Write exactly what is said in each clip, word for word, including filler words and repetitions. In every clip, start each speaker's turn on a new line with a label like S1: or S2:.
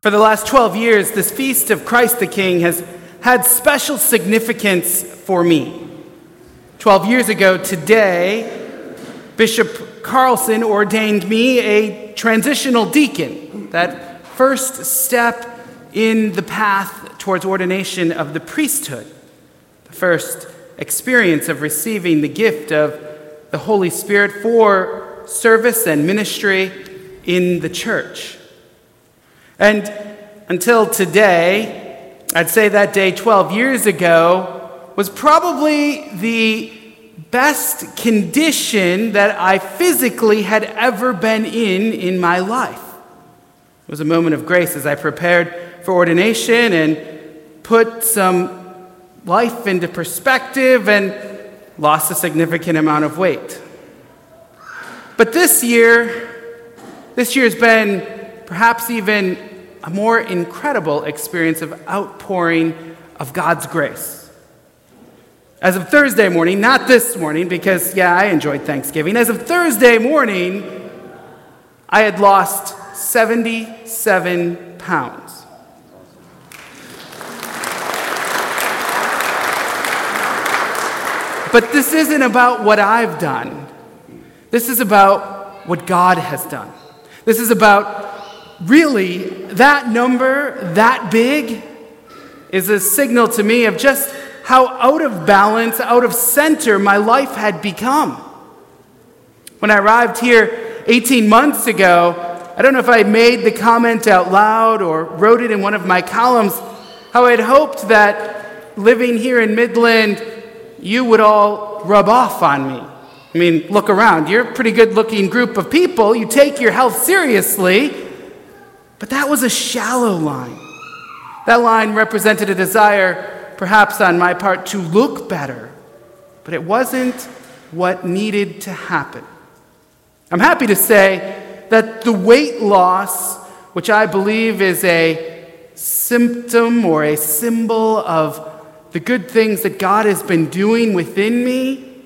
S1: For the last twelve years, this feast of Christ the King has had special significance for me. Twelve years ago today, Bishop Carlson ordained me a transitional deacon, that first step in the path towards ordination of the priesthood, the first experience of receiving the gift of the Holy Spirit for service and ministry in the church. And until today, I'd say that day twelve years ago was probably the best condition that I physically had ever been in in my life. It was a moment of grace as I prepared for ordination and put some life into perspective and lost a significant amount of weight. But this year, this year's been perhaps even a more incredible experience of outpouring of God's grace. As of Thursday morning, not this morning, because, yeah, I enjoyed Thanksgiving. As of Thursday morning, I had lost seventy-seven pounds. But this isn't about what I've done. This is about what God has done. This is about really, that number, that big, is a signal to me of just how out of balance, out of center my life had become. When I arrived here eighteen months ago, I don't know if I made the comment out loud or wrote it in one of my columns, how I had hoped that living here in Midland, you would all rub off on me. I mean, look around. You're a pretty good-looking group of people. You take your health seriously. But that was a shallow line. That line represented a desire, perhaps on my part, to look better. But it wasn't what needed to happen. I'm happy to say that the weight loss, which I believe is a symptom or a symbol of the good things that God has been doing within me,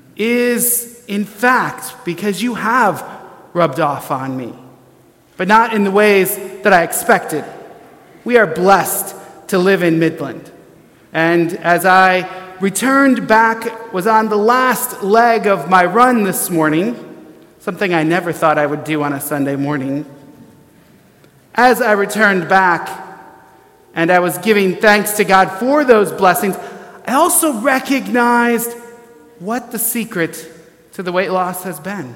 S1: is in fact because you have rubbed off on me. But not in the ways that I expected. We are blessed to live in Midland. And as I returned back, was on the last leg of my run this morning, something I never thought I would do on a Sunday morning. As I returned back and I was giving thanks to God for those blessings, I also recognized what the secret to the weight loss has been.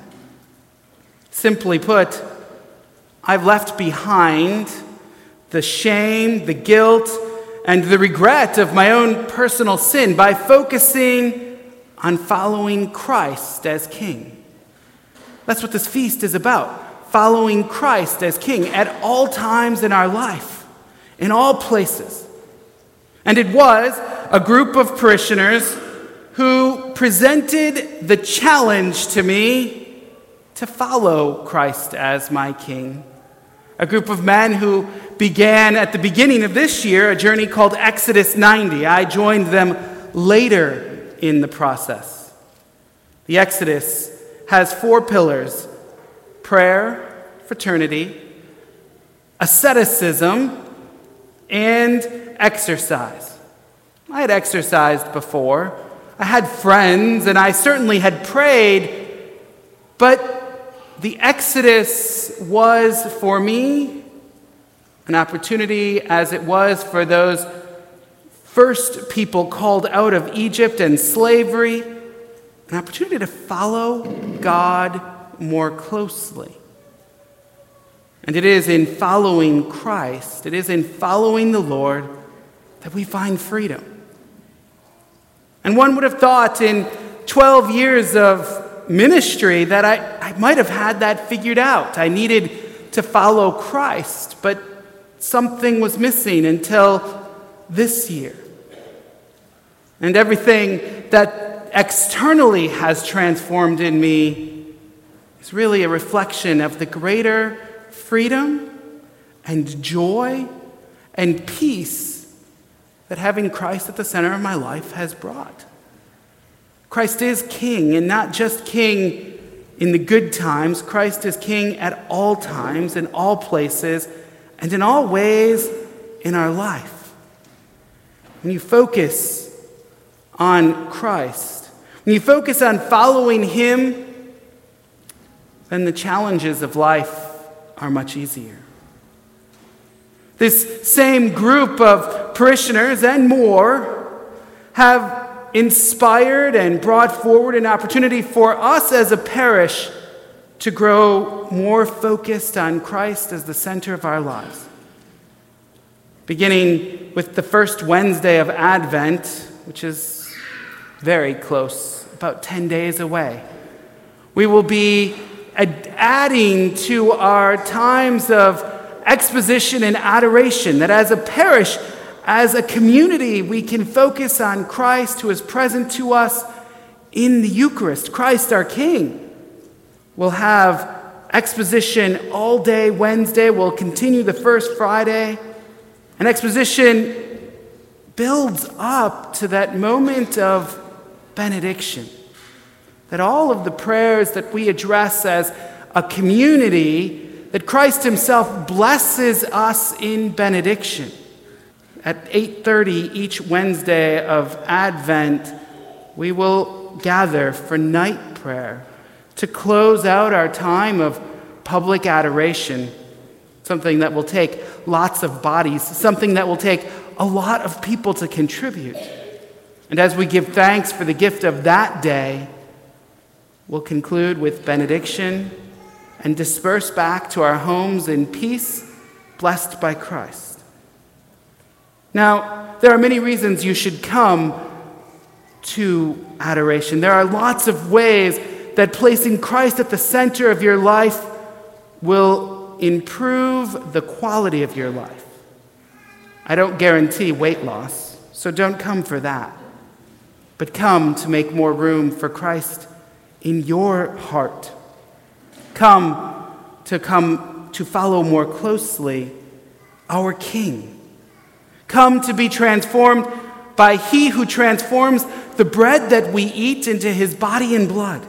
S1: Simply put, I've left behind the shame, the guilt, and the regret of my own personal sin by focusing on following Christ as King. That's what this feast is about, following Christ as King at all times in our life, in all places. And it was a group of parishioners who presented the challenge to me to follow Christ as my King. A group of men who began at the beginning of this year a journey called Exodus ninety. I joined them later in the process. The Exodus has four pillars: prayer, fraternity, asceticism, and exercise. I had exercised before. I had friends, and I certainly had prayed, but the Exodus was, for me, an opportunity, as it was for those first people called out of Egypt and slavery, an opportunity to follow God more closely. And it is in following Christ, it is in following the Lord that we find freedom. And one would have thought in twelve years of ministry that I, I might have had that figured out. I needed to follow Christ, but something was missing until this year. And everything that externally has transformed in me is really a reflection of the greater freedom and joy and peace that having Christ at the center of my life has brought. Christ is King, and not just King in the good times. Christ is King at all times, in all places, and in all ways in our life. When you focus on Christ, when you focus on following Him, then the challenges of life are much easier. This same group of parishioners and more have inspired and brought forward an opportunity for us as a parish to grow more focused on Christ as the center of our lives. Beginning with the first Wednesday of Advent, which is very close, about ten days away, we will be ad- adding to our times of exposition and adoration, that as a parish, as a community, we can focus on Christ who is present to us in the Eucharist, Christ our King. We'll have exposition all day Wednesday. We'll continue the first Friday. And exposition builds up to that moment of benediction. That all of the prayers that we address as a community, that Christ himself blesses us in benediction. At eight thirty each Wednesday of Advent, we will gather for night prayer to close out our time of public adoration, something that will take lots of bodies, something that will take a lot of people to contribute. And as we give thanks for the gift of that day, we'll conclude with benediction and disperse back to our homes in peace, blessed by Christ. Now, there are many reasons you should come to adoration. There are lots of ways that placing Christ at the center of your life will improve the quality of your life. I don't guarantee weight loss, so don't come for that. But come to make more room for Christ in your heart. Come to come to follow more closely our King. Come to be transformed by He who transforms the bread that we eat into His body and blood.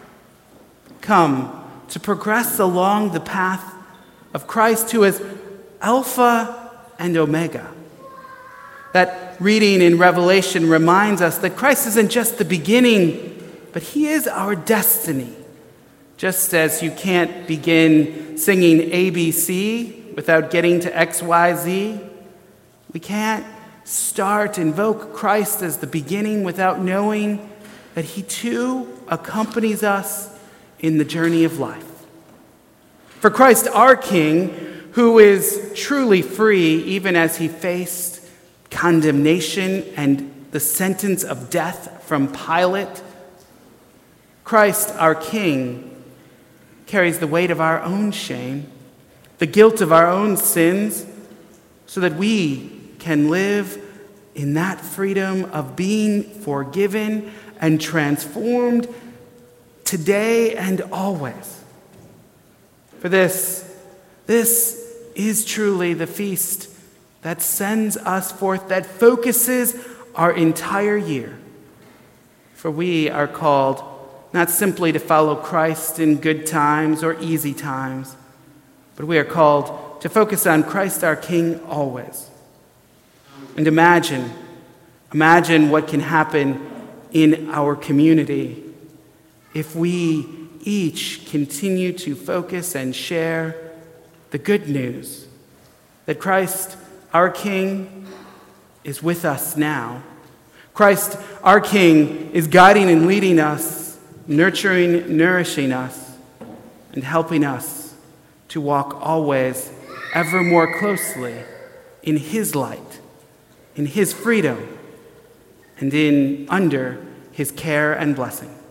S1: Come to progress along the path of Christ, who is Alpha and Omega. That reading in Revelation reminds us that Christ isn't just the beginning, but He is our destiny. Just as you can't begin singing A B C without getting to X Y Z, we can't start, invoke Christ as the beginning without knowing that He too accompanies us in the journey of life. For Christ our King, who is truly free even as He faced condemnation and the sentence of death from Pilate, Christ our King carries the weight of our own shame, the guilt of our own sins, so that we can live in that freedom of being forgiven and transformed today and always. For this, this is truly the feast that sends us forth, that focuses our entire year. For we are called not simply to follow Christ in good times or easy times, but we are called to focus on Christ our King always. And imagine, imagine what can happen in our community if we each continue to focus and share the good news that Christ, our King, is with us now. Christ, our King, is guiding and leading us, nurturing, nourishing us, and helping us to walk always ever more closely in His light, in His freedom, and in under His care and blessing.